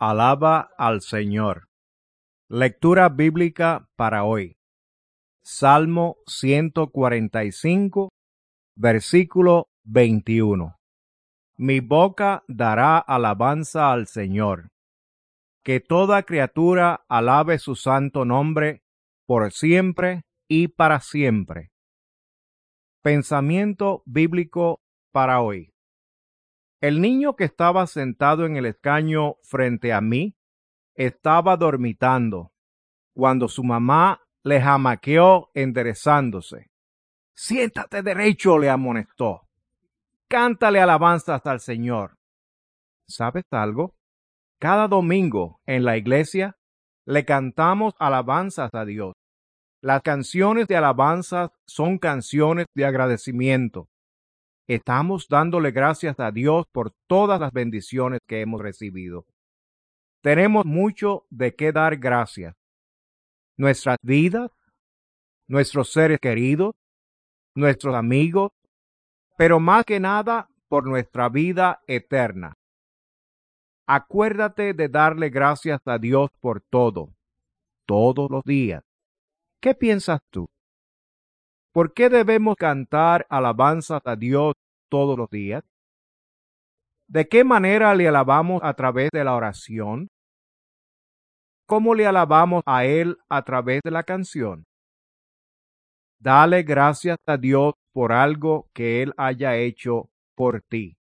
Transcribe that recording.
Alaba al Señor. Lectura bíblica para hoy. Salmo 145, versículo 21. Mi boca dará alabanza al Señor. Que toda criatura alabe su santo nombre por siempre y para siempre. Pensamiento bíblico para hoy. El niño que estaba sentado en el escaño frente a mí estaba dormitando cuando su mamá le jamaqueó enderezándose. Siéntate derecho, le amonestó. Cántale alabanzas al Señor. ¿Sabes algo? Cada domingo en la iglesia le cantamos alabanzas a Dios. Las canciones de alabanzas son canciones de agradecimiento. Estamos dándole gracias a Dios por todas las bendiciones que hemos recibido. Tenemos mucho de qué dar gracias. Nuestras vidas, nuestros seres queridos, nuestros amigos, pero más que nada por nuestra vida eterna. Acuérdate de darle gracias a Dios por todo, todos los días. ¿Qué piensas tú? ¿Por qué debemos cantar alabanzas a Dios todos los días? ¿De qué manera le alabamos a través de la oración? ¿Cómo le alabamos a Él a través de la canción? Dale gracias a Dios por algo que Él haya hecho por ti.